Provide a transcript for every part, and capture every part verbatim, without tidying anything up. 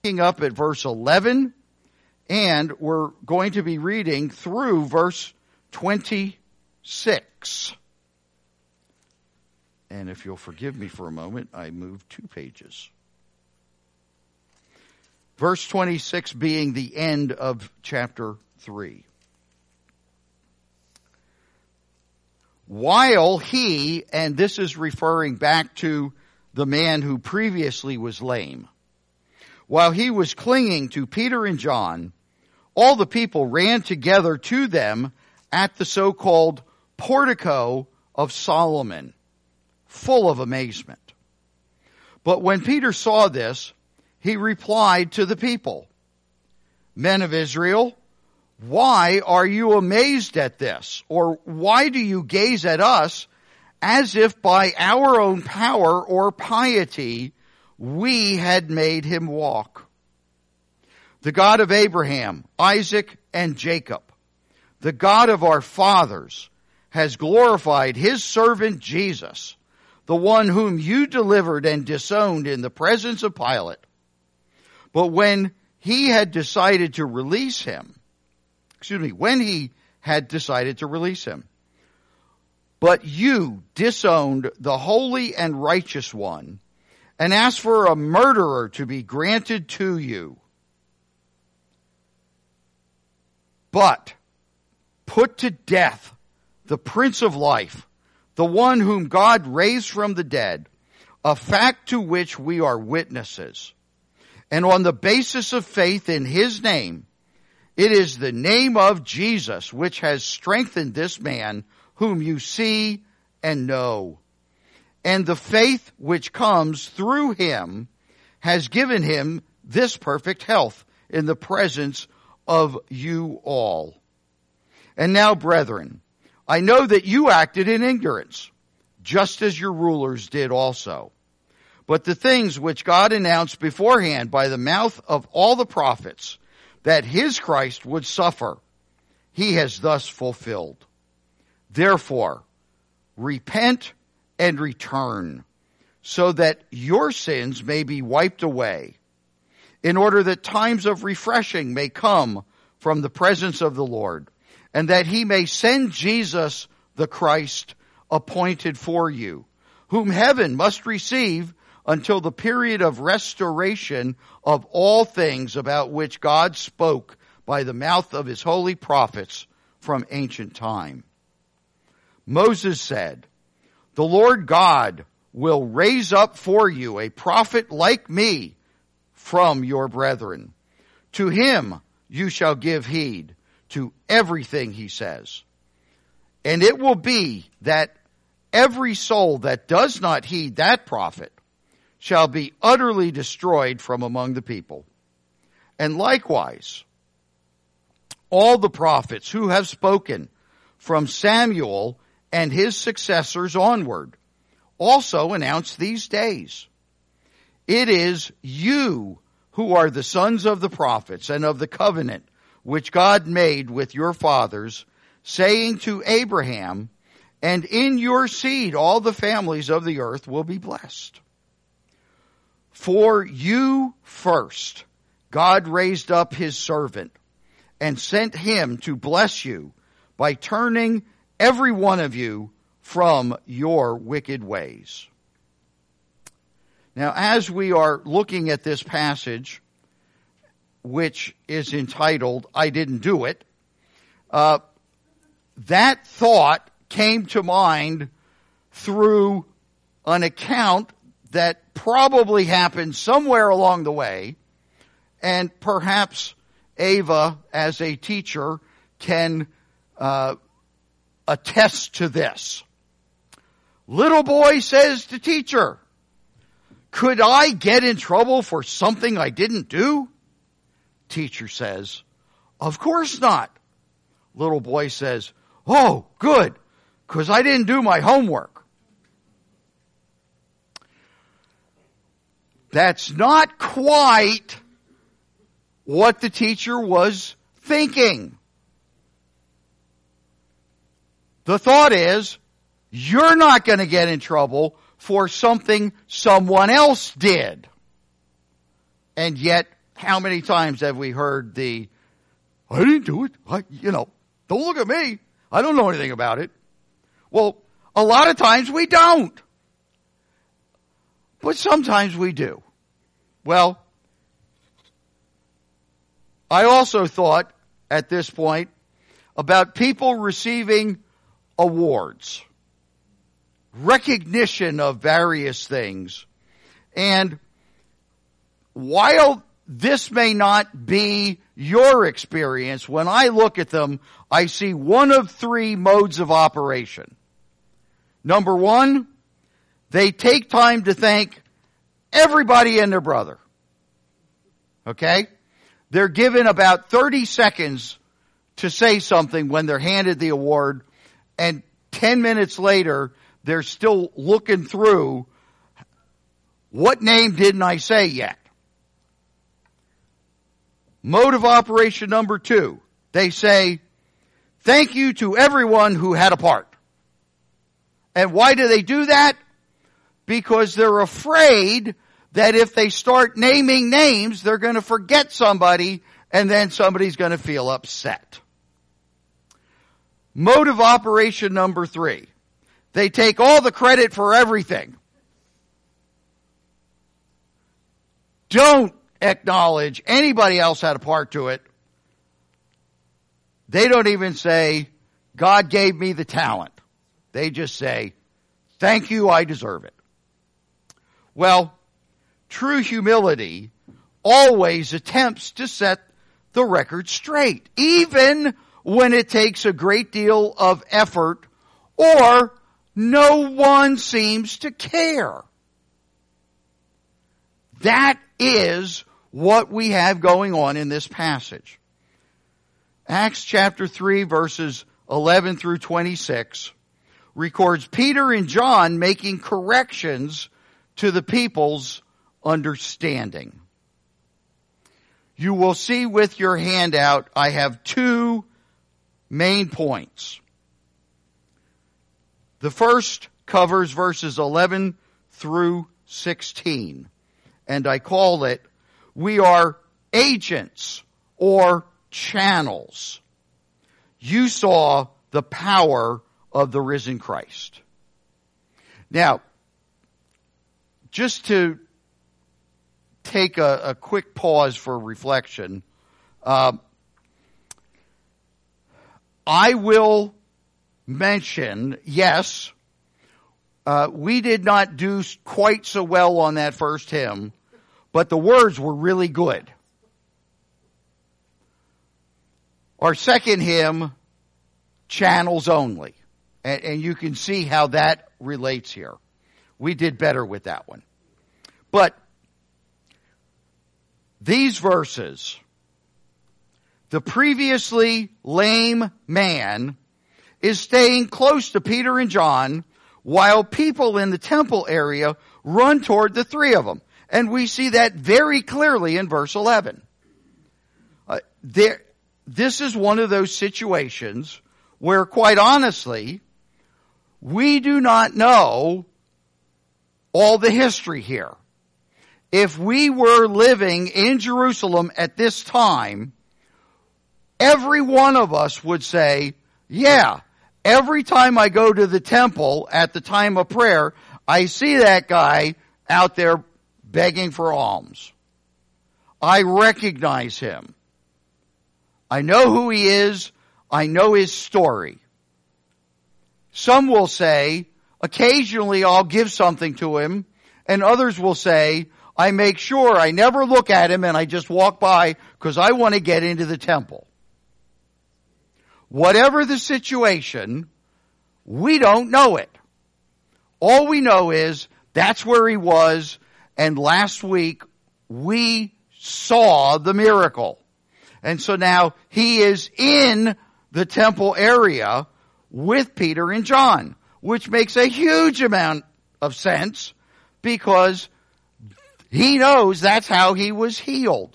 Picking up at verse eleven, and we're going to be reading through verse twenty-six. And if you'll forgive me for a moment, I moved two pages. Verse twenty-six being the end of chapter three. While he, and this is referring back to the man who previously was lame, while he was clinging to Peter and John, all the people ran together to them at the so-called portico of Solomon, full of amazement. But when Peter saw this, he replied to the people, "Men of Israel, why are you amazed at this? Or why do you gaze at us as if by our own power or piety we had made him walk? The God of Abraham, Isaac, and Jacob, the God of our fathers, has glorified his servant Jesus, the one whom you delivered and disowned in the presence of Pilate. But when he had decided to release him, excuse me, when he had decided to release him, but you disowned the holy and righteous one and asked for a murderer to be granted to you. But put to death the Prince of Life, the one whom God raised from the dead, a fact to which we are witnesses. And on the basis of faith in his name, it is the name of Jesus which has strengthened this man whom you see and know. And the faith which comes through him has given him this perfect health in the presence of you all. And now, brethren, I know that you acted in ignorance, just as your rulers did also. But the things which God announced beforehand by the mouth of all the prophets, that his Christ would suffer, he has thus fulfilled. Therefore, repent and return, so that your sins may be wiped away, in order that times of refreshing may come from the presence of the Lord, and that he may send Jesus the Christ appointed for you, whom heaven must receive until the period of restoration of all things about which God spoke by the mouth of his holy prophets from ancient time. Moses said, the Lord God will raise up for you a prophet like me from your brethren. To him you shall give heed to everything he says. And it will be that every soul that does not heed that prophet shall be utterly destroyed from among the people. And likewise, all the prophets who have spoken from Samuel and his successors onward also announce these days. It is you who are the sons of the prophets and of the covenant which God made with your fathers, saying to Abraham, and in your seed all the families of the earth will be blessed. For you first, God raised up his servant and sent him to bless you by turning every one of you from your wicked ways. Now, as we are looking at this passage, which is entitled, I Didn't Do It, uh, that thought came to mind through an account that probably happened somewhere along the way, and perhaps Ava, as a teacher, can uh, attest to this. Little boy says to teacher, could I get in trouble for something I didn't do? Teacher says, of course not. Little boy says, oh, good, because I didn't do my homework. That's not quite what the teacher was thinking. The thought is, you're not going to get in trouble for something someone else did. And yet, how many times have we heard the, I didn't do it. I, you know, don't look at me. I don't know anything about it. Well, a lot of times we don't. But sometimes we do. Well, I also thought at this point about people receiving awards, recognition of various things. And while this may not be your experience, when I look at them, I see one of three modes of operation. Number one, they take time to thank everybody and their brother. Okay? They're given about thirty seconds to say something when they're handed the award, and ten minutes later, they're still looking through, what name didn't I say yet? Mode of operation number two, they say, thank you to everyone who had a part. And why do they do that? Because they're afraid that if they start naming names, they're going to forget somebody, and then somebody's going to feel upset. Mode of operation number three, they take all the credit for everything. Don't acknowledge anybody else had a part to it. They don't even say, God gave me the talent. They just say, thank you, I deserve it. Well, true humility always attempts to set the record straight, even when it takes a great deal of effort or no one seems to care. That is what we have going on in this passage. Acts chapter three, verses eleven through twenty-six records Peter and John making corrections to the people's understanding. You will see with your handout, I have two main points. The first covers verses eleven through sixteen, and I call it, we are agents or channels. You saw the power of the risen Christ. Now, just to take a, a quick pause for reflection, uh, I will mention, yes, uh, we did not do quite so well on that first hymn, but the words were really good. Our second hymn, channels only. And, and you can see how that relates here. We did better with that one. But these verses, the previously lame man is staying close to Peter and John while people in the temple area run toward the three of them. And we see that very clearly in verse eleven. Uh, there, this is one of those situations where, quite honestly, we do not know all the history here. If we were living in Jerusalem at this time, every one of us would say, yeah, every time I go to the temple at the time of prayer, I see that guy out there begging for alms. I recognize him. I know who he is. I know his story. Some will say, occasionally I'll give something to him, and others will say, I make sure I never look at him and I just walk by because I want to get into the temple. Whatever the situation, we don't know it. All we know is that's where he was, and last week we saw the miracle. And so now he is in the temple area with Peter and John, which makes a huge amount of sense because he knows that's how he was healed.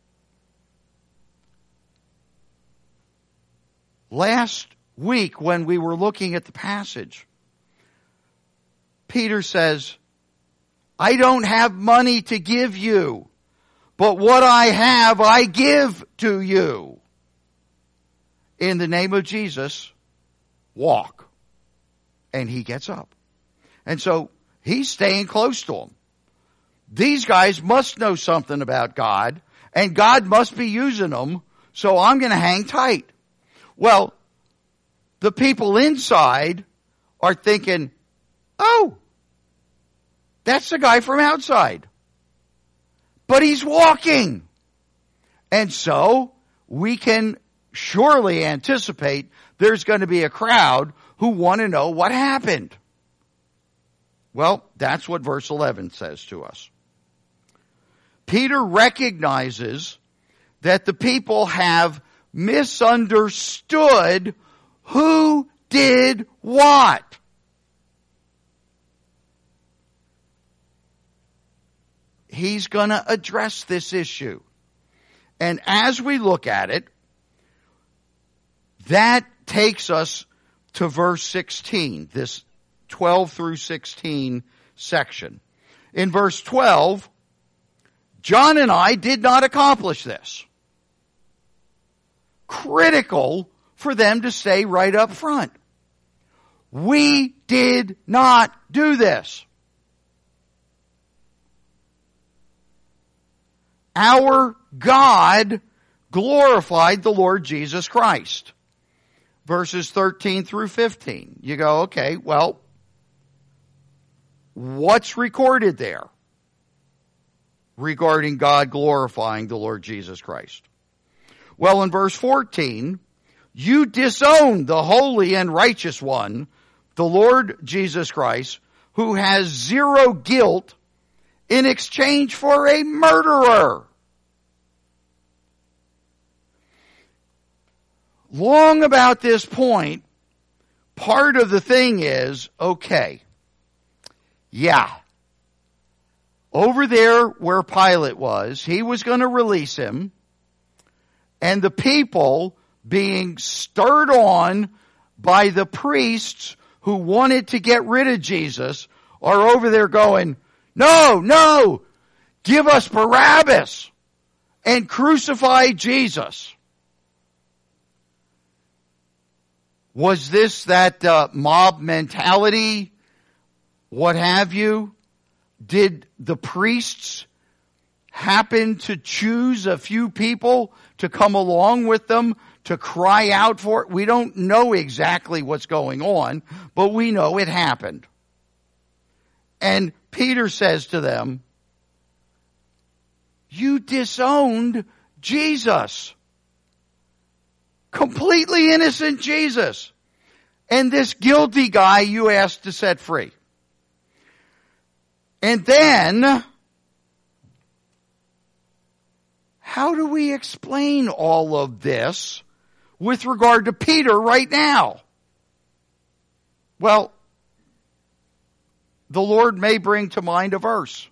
Last week when we were looking at the passage, Peter says, I don't have money to give you, but what I have I give to you. In the name of Jesus, walk. And he gets up. And so he's staying close to him. These guys must know something about God, and God must be using them, so I'm going to hang tight. Well, the people inside are thinking, oh, that's the guy from outside. But he's walking. And so we can surely anticipate there's going to be a crowd who want to know what happened. Well, that's what verse eleven says to us. Peter recognizes that the people have misunderstood who did what. He's going to address this issue. And as we look at it, that takes us to verse sixteen, this twelve through sixteen section. In verse twelve, John and I did not accomplish this. Critical for them to say right up front. We did not do this. Our God glorified the Lord Jesus Christ. Verses thirteen through fifteen. You go, okay, well, what's recorded there regarding God glorifying the Lord Jesus Christ? Well, in verse fourteen, you disown the holy and righteous one, the Lord Jesus Christ, who has zero guilt, in exchange for a murderer. Long about this point, part of the thing is, okay, yeah, over there where Pilate was, he was going to release him, and the people being stirred on by the priests who wanted to get rid of Jesus are over there going, no, no, give us Barabbas and crucify Jesus. Was this that uh, mob mentality? What have you? Did the priests happen to choose a few people to come along with them to cry out for it? We don't know exactly what's going on, but we know it happened. And Peter says to them, you disowned Jesus. Completely innocent Jesus. And this guilty guy you asked to set free. And then, how do we explain all of this with regard to Peter right now? Well, the Lord may bring to mind a verse.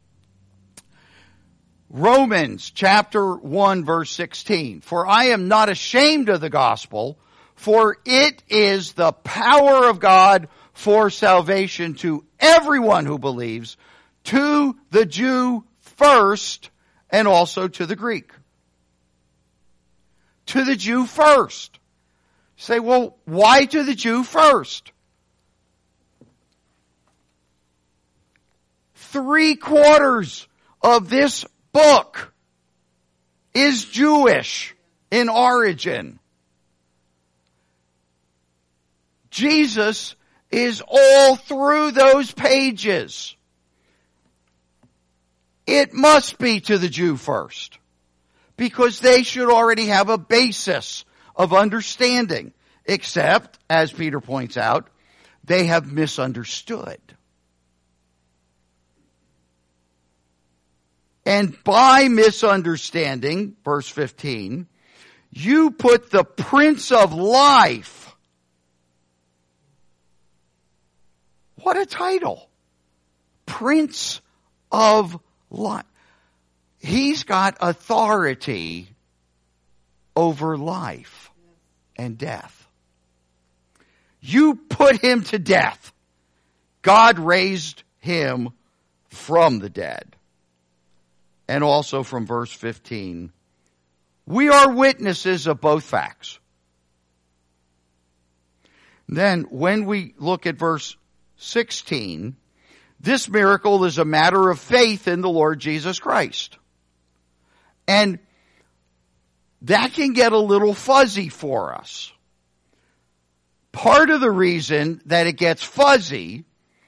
Romans chapter one verse sixteen. For I am not ashamed of the gospel, for it is the power of God for salvation to everyone who believes, to the Jew first, and also to the Greek. To the Jew first. You say, well, why to the Jew first? Three quarters of this book is Jewish in origin. Jesus is all through those pages. It must be to the Jew first, because they should already have a basis of understanding, except, as Peter points out, they have misunderstood. And by misunderstanding, verse fifteen, you put the Prince of Life. What a title. Prince of Life. He's got authority over life and death. You put him to death. God raised him from the dead. and also from verse fifteen. We are witnesses of both facts. Then when we look at verse sixteen, this miracle is a matter of faith in the Lord Jesus Christ. And that can get a little fuzzy for us. Part of the reason that it gets fuzzy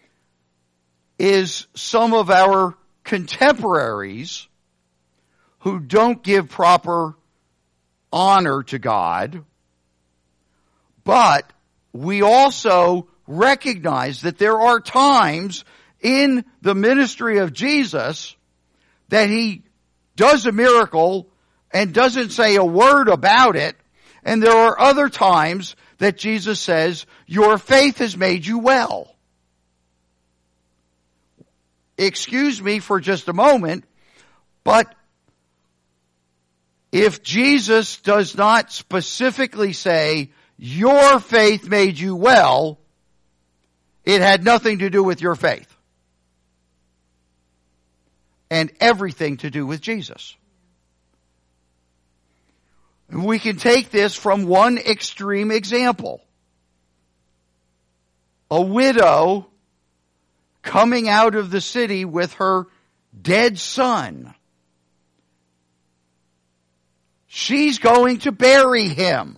is some of our contemporaries who don't give proper honor to God, but we also recognize that there are times in the ministry of Jesus that he does a miracle and doesn't say a word about it, and there are other times that Jesus says, your faith has made you well. Excuse me for just a moment, but if Jesus does not specifically say, your faith made you well, it had nothing to do with your faith. And everything to do with Jesus. And we can take this from one extreme example. A widow coming out of the city with her dead son. She's going to bury him.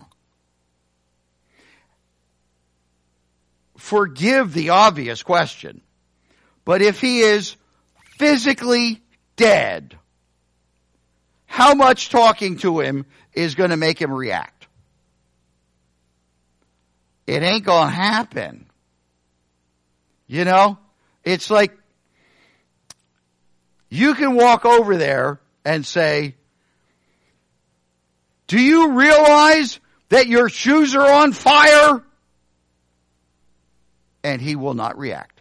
Forgive the obvious question, but if he is physically dead, how much talking to him is going to make him react? It ain't going to happen. You know, it's like you can walk over there and say, do you realize that your shoes are on fire? And he will not react.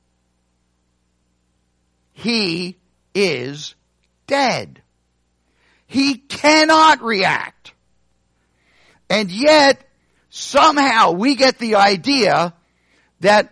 He is dead. He cannot react. And yet, somehow we get the idea that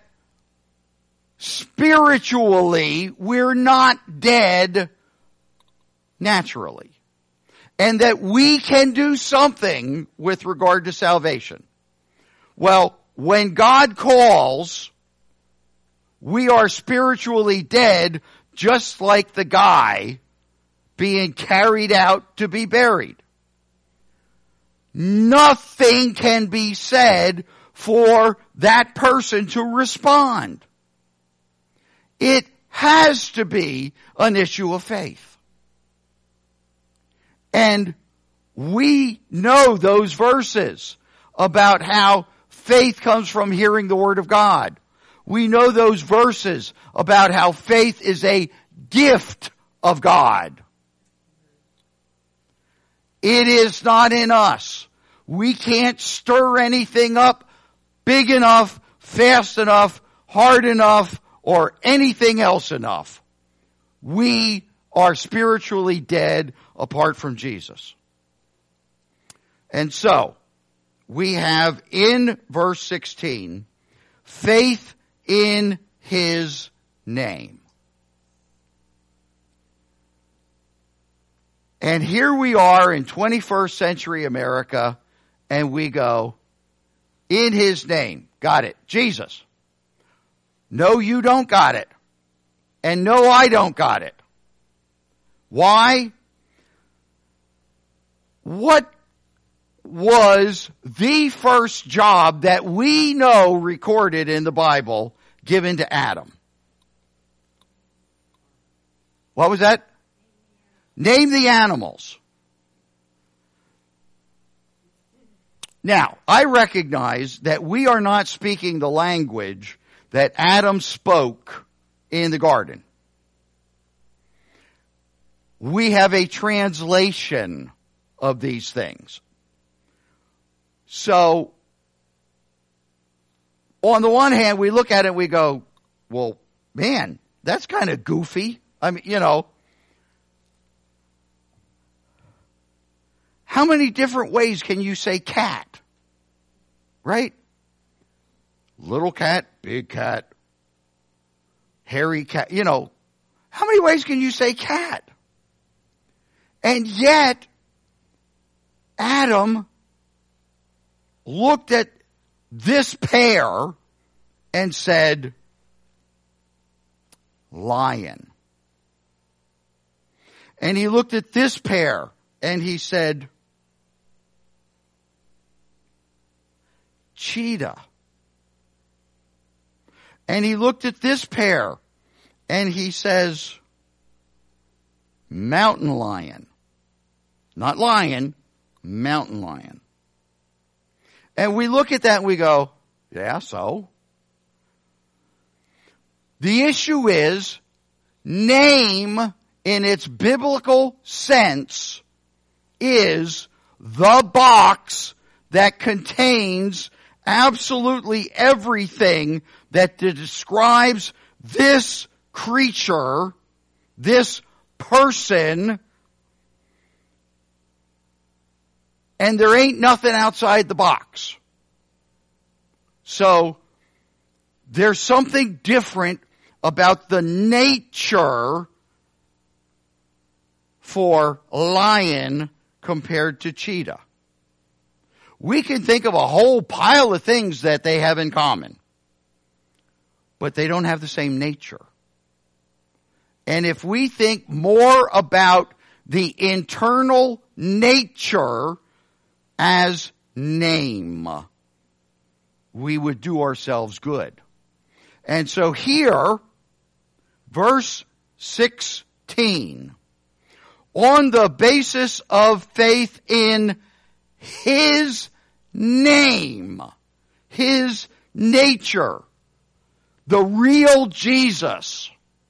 spiritually we're not dead naturally. And that we can do something with regard to salvation. Well, when God calls, we are spiritually dead, just like the guy being carried out to be buried. Nothing can be said for that person to respond. It has to be an issue of faith. And we know those verses about how faith comes from hearing the Word of God. We know those verses about how faith is a gift of God. It is not in us. We can't stir anything up big enough, fast enough, hard enough, or anything else enough. We are spiritually dead apart from Jesus. And so, we have in verse sixteen, faith in his name. And here we are in twenty-first century America, and we go, in his name. Got it. Jesus. No, you don't got it. And no, I don't got it. Why? What was the first job that we know recorded in the Bible given to Adam? What was that? Name the animals. Now, I recognize that we are not speaking the language that Adam spoke in the garden. We have a translation of these things. So, on the one hand, we look at it and we go, well, man, that's kind of goofy. I mean, you know, how many different ways can you say cat? Right? Little cat, big cat, hairy cat, you know, how many ways can you say cat? And yet, Adam looked at this pair and said, lion. And he looked at this pair and he said, cheetah. And he looked at this pair and he says, mountain lion. Not lion, mountain lion. And we look at that and we go, yeah, so? The issue is, name in its biblical sense is the box that contains absolutely everything that describes this creature, this person, and there ain't nothing outside the box. So, there's something different about the nature for lion compared to cheetah. We can think of a whole pile of things that they have in common, but they don't have the same nature. And if we think more about the internal nature as name, we would do ourselves good. And so here, verse sixteen, on the basis of faith in His name, His nature, the real Jesus.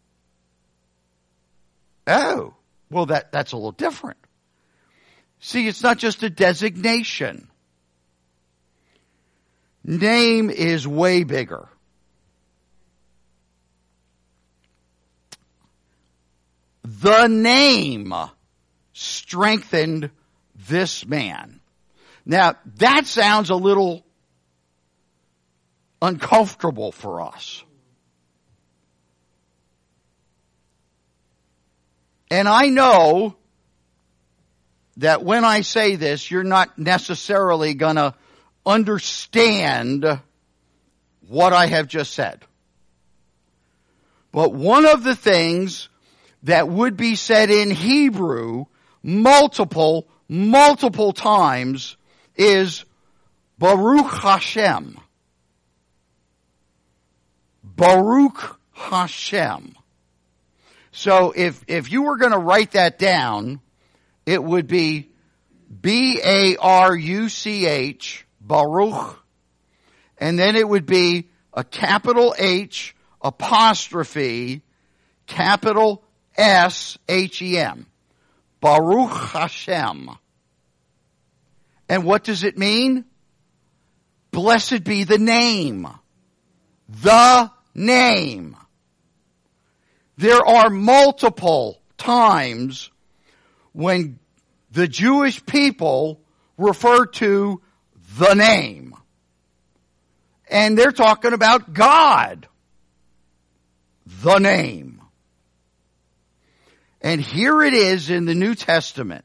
Oh, well that, that's a little different. See, it's not just a designation. Name is way bigger. The name strengthened this man. Now, that sounds a little uncomfortable for us. And I know that when I say this, you're not necessarily going to understand what I have just said. But one of the things that would be said in Hebrew multiple, multiple times is Baruch Hashem. Baruch Hashem. So if, if you were going to write that down, it would be B A R U C H, Baruch, and then it would be a capital H, apostrophe, capital S H E M. Baruch Hashem. And what does it mean? Blessed be the name. The name. There are multiple times when the Jewish people refer to the name. And they're talking about God. The name. And here it is in the New Testament.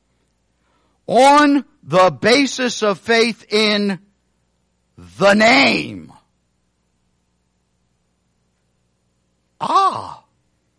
On the basis of faith in the name. Ah.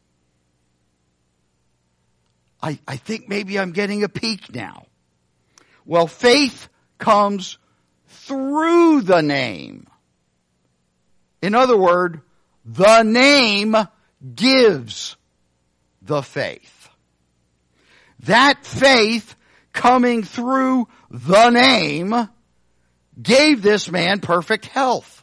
I, I think maybe I'm getting a peek now. Well, faith comes through the name. In other words, the name gives the faith. That faith coming through the name gave this man perfect health.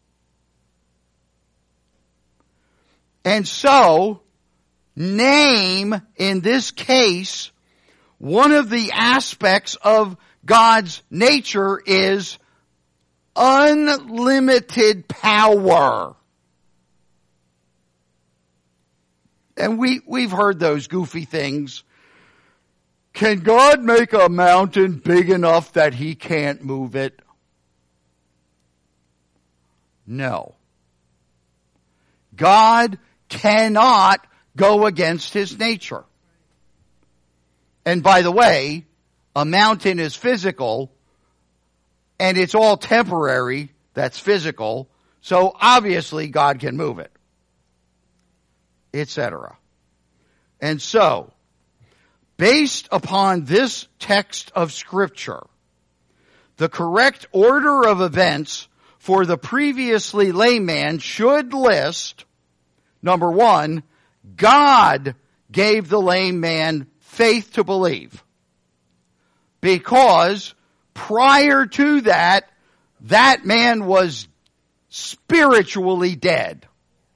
And so, name, in this case, one of the aspects of God's nature is unlimited power. And we, we've heard those goofy things. Can God make a mountain big enough that He can't move it? No. God cannot go against His nature. And by the way, a mountain is physical, and it's all temporary, that's physical, so obviously God can move it, et cetera. And so, based upon this text of Scripture, the correct order of events for the previously lame man should list, number one, God gave the lame man faith to believe. Because prior to that, that man was spiritually dead.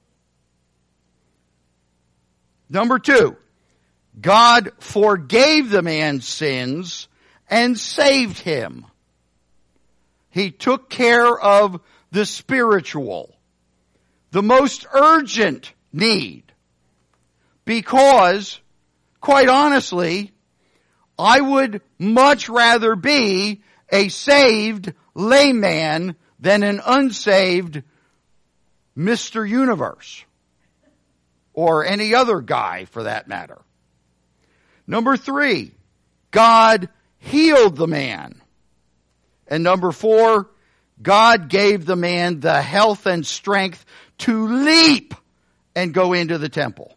Number two, God forgave the man's sins and saved him. He took care of the spiritual, the most urgent need. Because, quite honestly, I would much rather be a saved lame man than an unsaved Mister Universe. Or any other guy for that matter. Number three, God healed the man. And number four, God gave the man the health and strength to leap and go into the temple.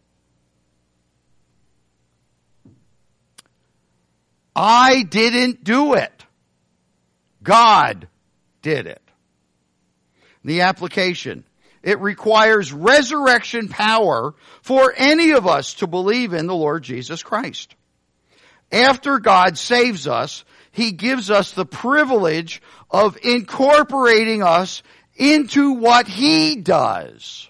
I didn't do it. God did it. The application. It requires resurrection power for any of us to believe in the Lord Jesus Christ. After God saves us, He gives us the privilege of incorporating us into what He does.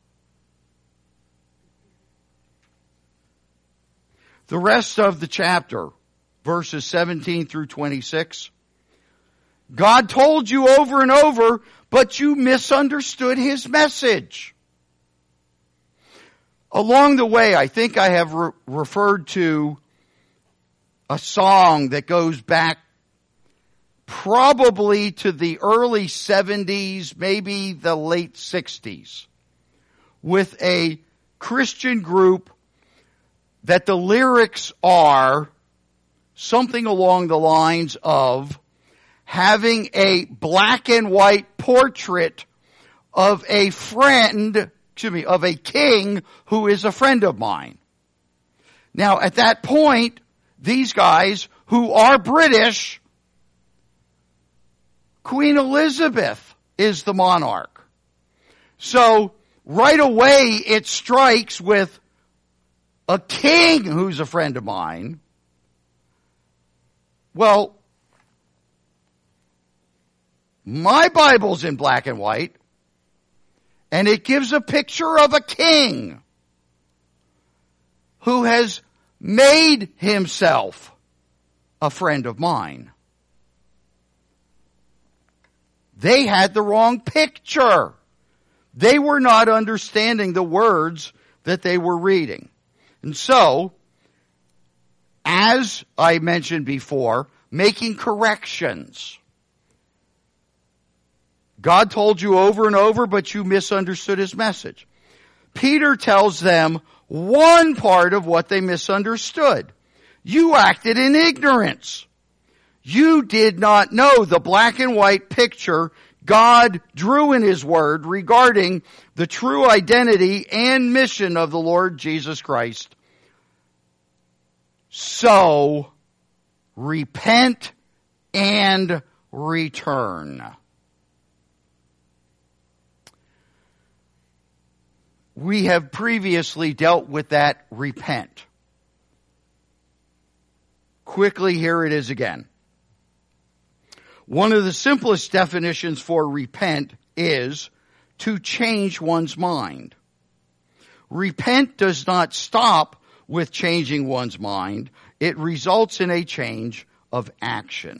The rest of the chapter, verses seventeen through twenty-six, God told you over and over, but you misunderstood His message. Along the way, I think I have re- referred to a song that goes back probably to the early seventies, maybe the late sixties, with a Christian group that the lyrics are something along the lines of having a black and white portrait of a friend, excuse me, of a king who is a friend of mine. Now, at that point, these guys who are British, Queen Elizabeth is the monarch. So, right away it strikes with a king who's a friend of mine. Well, my Bible's in black and white, and it gives a picture of a king who has made himself a friend of mine. They had the wrong picture. They were not understanding the words that they were reading. And so, as I mentioned before, making corrections. God told you over and over, but you misunderstood His message. Peter tells them one part of what they misunderstood. You acted in ignorance. You did not know the black and white picture God drew in His Word regarding the true identity and mission of the Lord Jesus Christ. So, repent and return. We have previously dealt with that repent. Quickly, here it is again. One of the simplest definitions for repent is to change one's mind. Repent does not stop with changing one's mind. It results in a change of action.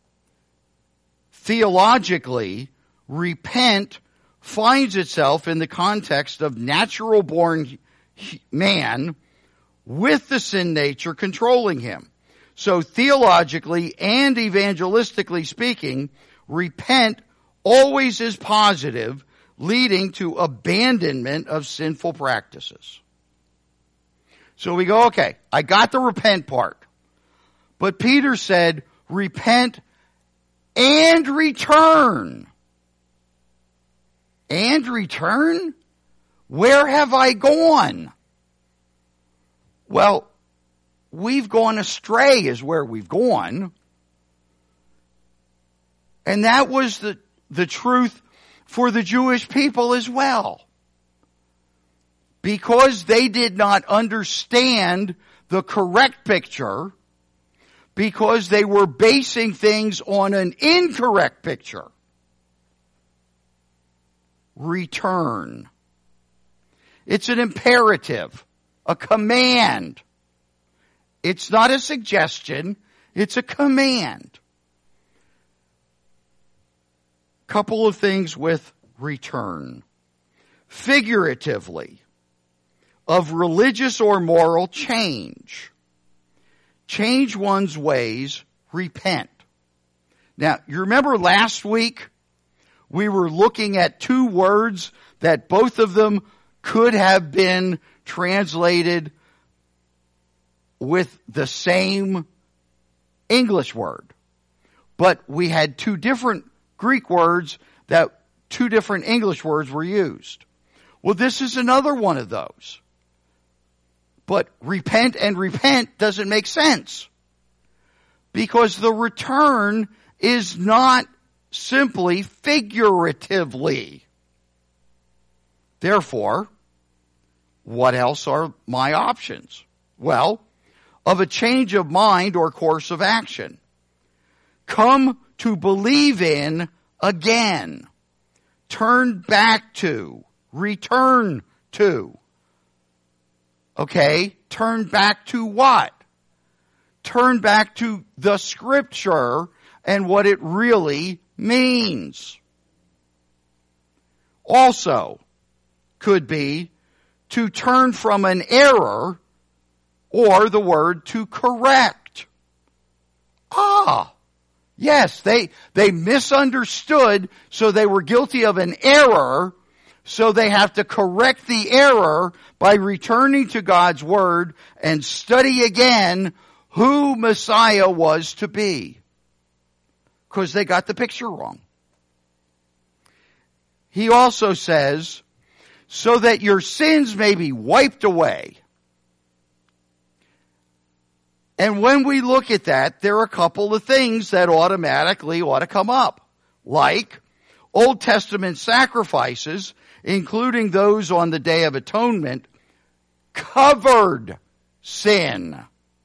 Theologically, repent finds itself in the context of natural-born man with the sin nature controlling him. So theologically and evangelistically speaking, repent always is positive, leading to abandonment of sinful practices. So we go, okay, I got the repent part. But Peter said, repent and return. And return? Where have I gone? Well, we've gone astray is where we've gone. And that was the, the truth for the Jewish people as well. Because they did not understand the correct picture, because they were basing things on an incorrect picture. Return. It's an imperative, a command. It's not a suggestion, it's a command. Couple of things with return. Figuratively, of religious or moral change. Change one's ways, repent. Now, you remember last week we were looking at two words that both of them could have been translated with the same English word. But we had two different Greek words that two different English words were used. Well, this is another one of those. But repent and repent doesn't make sense. Because the return is not simply figuratively. Therefore, what else are my options? Well, of a change of mind or course of action. Come to believe in again. Turn back to. Return to. Okay, turn back to what? Turn back to the Scripture and what it really means. Also, could be to turn from an error, or the word to correct. Ah, yes, they, they misunderstood, so they were guilty of an error, so they have to correct the error by returning to God's Word and study again who Messiah was to be. Because they got the picture wrong. He also says, so that your sins may be wiped away. And when we look at that, there are a couple of things that automatically ought to come up. Like Old Testament sacrifices, including those on the Day of Atonement, covered sin.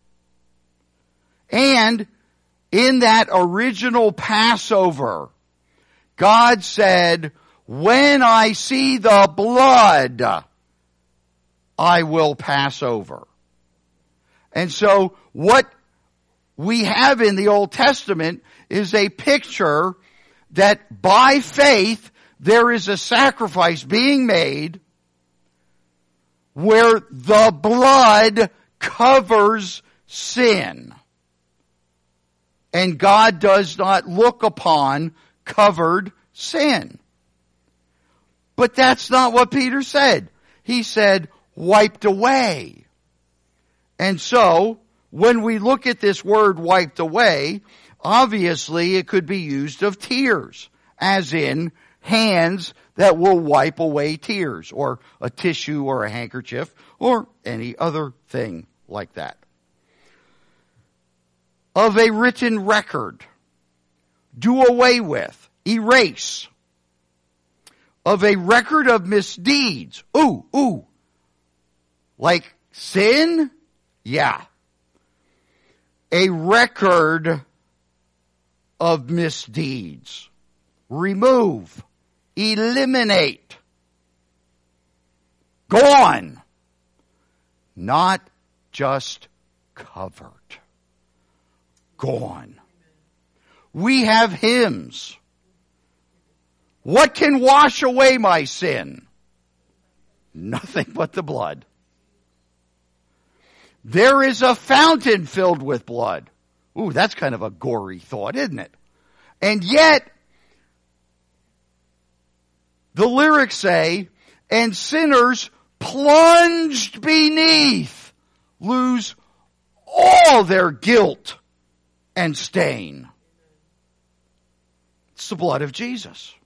And in that original Passover, God said, when I see the blood, I will pass over. And so what we have in the Old Testament is a picture that by faith there is a sacrifice being made where the blood covers sin. And God does not look upon covered sin. But that's not what Peter said. He said, wiped away. And so, when we look at this word wiped away, obviously it could be used of tears, as in hands that will wipe away tears, or a tissue or a handkerchief, or any other thing like that. Of a written record, do away with, erase. Of a record of misdeeds, ooh, ooh, like sin? Yeah. A record of misdeeds. Remove. Eliminate. Gone. Not just covered. Gone. We have hymns. What can wash away my sin? Nothing but the blood. There is a fountain filled with blood. Ooh, that's kind of a gory thought, isn't it? And yet, the lyrics say, and sinners plunged beneath lose all their guilt and stain. It's the blood of Jesus.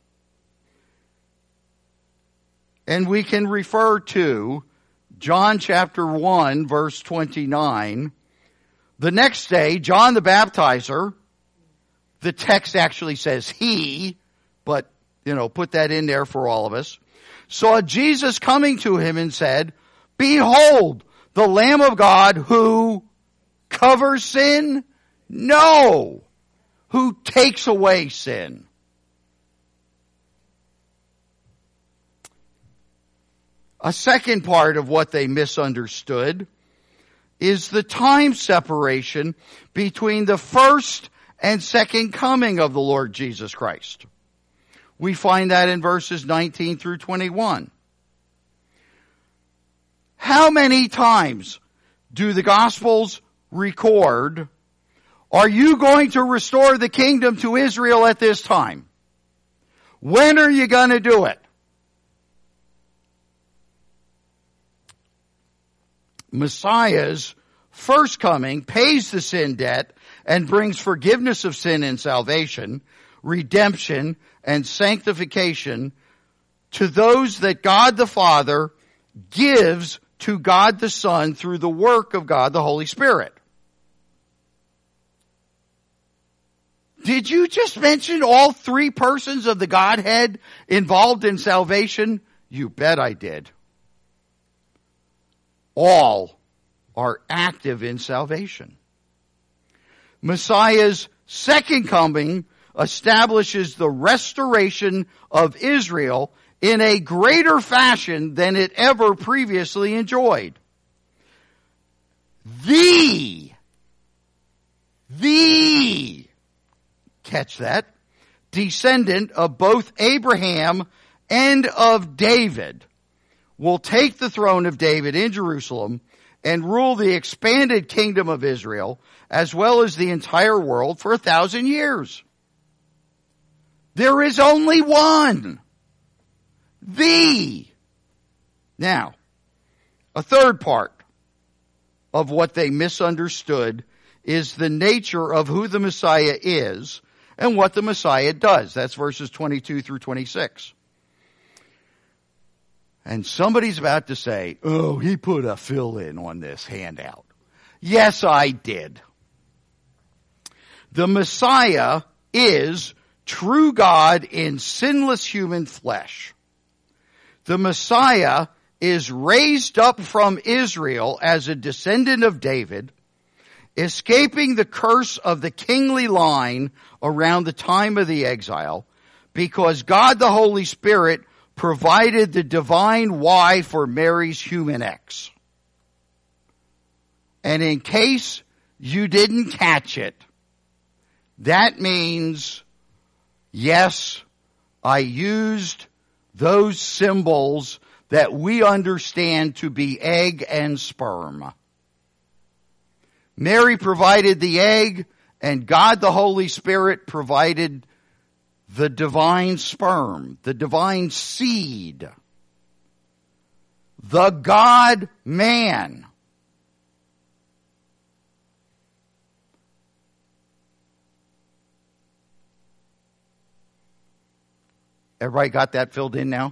And we can refer to John chapter one, verse twenty-nine. The next day, John the Baptizer, the text actually says he, but, you know, put that in there for all of us, saw Jesus coming to him and said, "Behold, the Lamb of God who covers sin? No, who takes away sin." A second part of what they misunderstood is the time separation between the first and second coming of the Lord Jesus Christ. We find that in verses nineteen through twenty-one. How many times do the Gospels record, "Are you going to restore the kingdom to Israel at this time? When are you going to do it?" Messiah's first coming pays the sin debt and brings forgiveness of sin and salvation, redemption and sanctification to those that God the Father gives to God the Son through the work of God the Holy Spirit. Did you just mention all three persons of the Godhead involved in salvation? You bet I did. All are active in salvation. Messiah's second coming establishes the restoration of Israel in a greater fashion than it ever previously enjoyed. The, the, catch that, descendant of both Abraham and of David will take the throne of David in Jerusalem and rule the expanded kingdom of Israel as well as the entire world for a thousand years. There is only one. The. Now, a third part of what they misunderstood is the nature of who the Messiah is and what the Messiah does. That's verses twenty-two through twenty-six. And somebody's about to say, "Oh, he put a fill-in on this handout." Yes, I did. The Messiah is true God in sinless human flesh. The Messiah is raised up from Israel as a descendant of David, escaping the curse of the kingly line around the time of the exile, because God the Holy Spirit provided the divine Y for Mary's human X. And in case you didn't catch it, that means, yes, I used those symbols that we understand to be egg and sperm. Mary provided the egg, and God the Holy Spirit provided the divine sperm, the divine seed, the God-man. Everybody got that filled in now?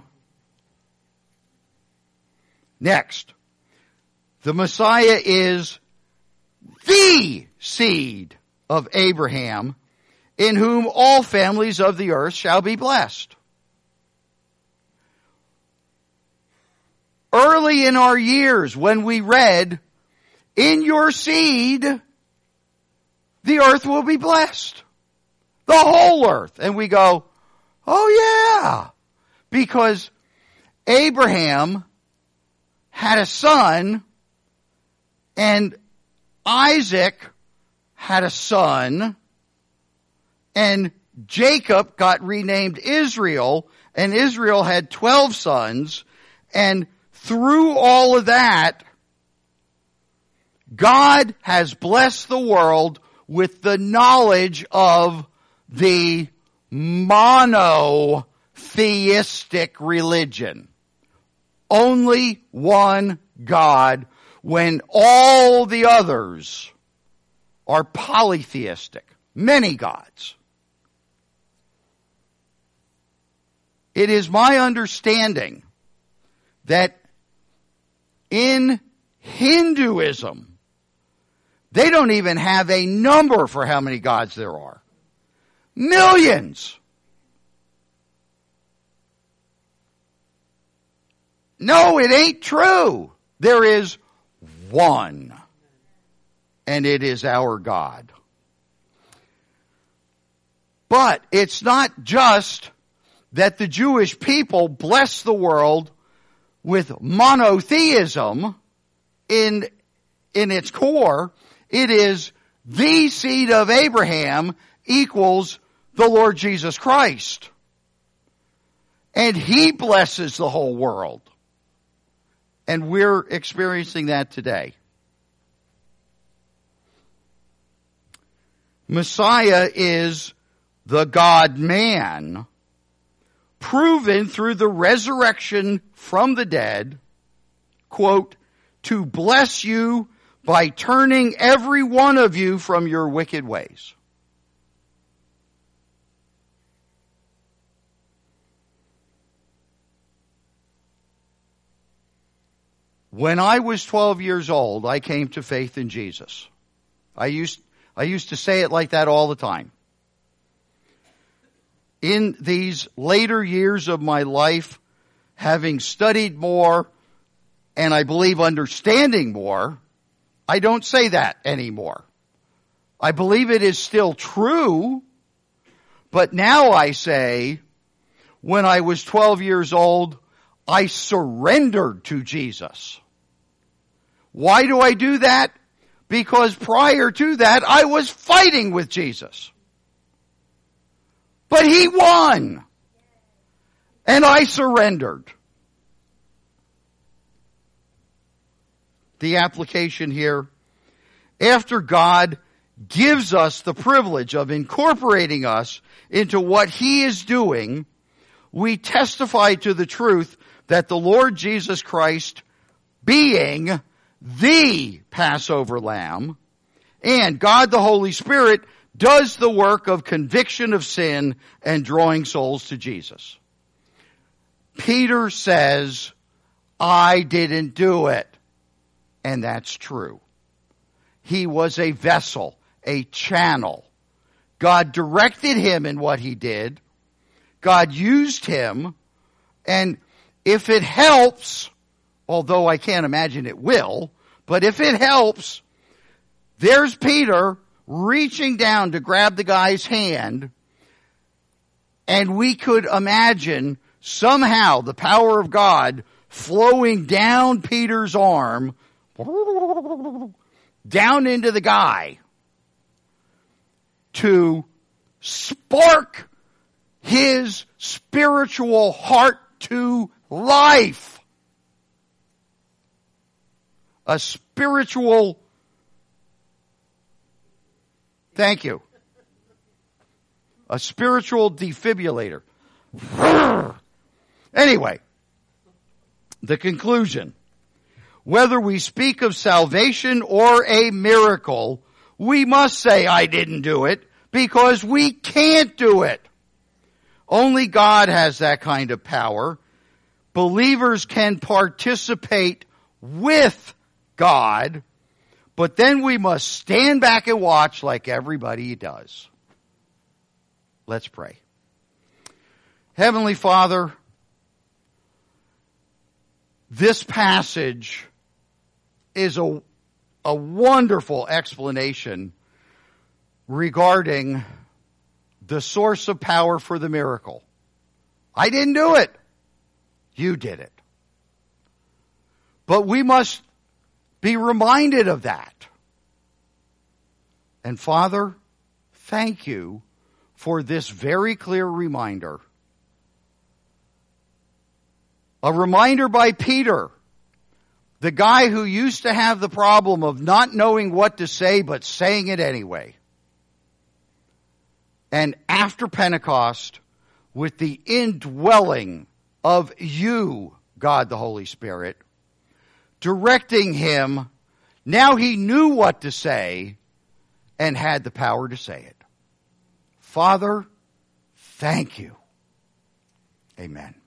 Next, the Messiah is the seed of Abraham, in whom all families of the earth shall be blessed. Early in our years, when we read, "In your seed, the earth will be blessed." The whole earth. And we go, oh yeah, because Abraham had a son, and Isaac had a son, and Jacob got renamed Israel, and Israel had twelve sons, and through all of that, God has blessed the world with the knowledge of the monotheistic religion. Only one God, when all the others are polytheistic, many gods. It is my understanding that in Hinduism, they don't even have a number for how many gods there are. Millions. No, it ain't true. There is one, and it is our God. But it's not just that the Jewish people bless the world with monotheism in, in its core. It is the seed of Abraham equals the Lord Jesus Christ. And He blesses the whole world. And we're experiencing that today. Messiah is the God-man, proven through the resurrection from the dead, quote, to bless you by turning every one of you from your wicked ways. When I was twelve years old, I came to faith in Jesus. I used, I used to say it like that all the time. In these later years of my life, having studied more, and I believe understanding more, I don't say that anymore. I believe it is still true, but now I say, when I was twelve years old, I surrendered to Jesus. Why do I do that? Because prior to that, I was fighting with Jesus. But He won. And I surrendered. The application here, after God gives us the privilege of incorporating us into what He is doing, we testify to the truth that the Lord Jesus Christ, being the Passover Lamb, and God the Holy Spirit, does the work of conviction of sin and drawing souls to Jesus. Peter says, I didn't do it. And that's true. He was a vessel, a channel. God directed him in what he did. God used him. And if it helps, although I can't imagine it will, but if it helps, there's Peter reaching down to grab the guy's hand, and we could imagine somehow the power of God flowing down Peter's arm, down into the guy, to spark his spiritual heart to life. A spiritual, thank you, a spiritual defibrillator. Anyway, the conclusion. Whether we speak of salvation or a miracle, we must say, I didn't do it, because we can't do it. Only God has that kind of power. Believers can participate with God, but then we must stand back and watch like everybody does. Let's pray. Heavenly Father, this passage is a, a wonderful explanation regarding the source of power for the miracle. I didn't do it. You did it. But we must be reminded of that. And Father, thank you for this very clear reminder. A reminder by Peter, the guy who used to have the problem of not knowing what to say but saying it anyway. And after Pentecost, with the indwelling of you, God the Holy Spirit, directing him, now he knew what to say, and had the power to say it. Father, thank you. Amen.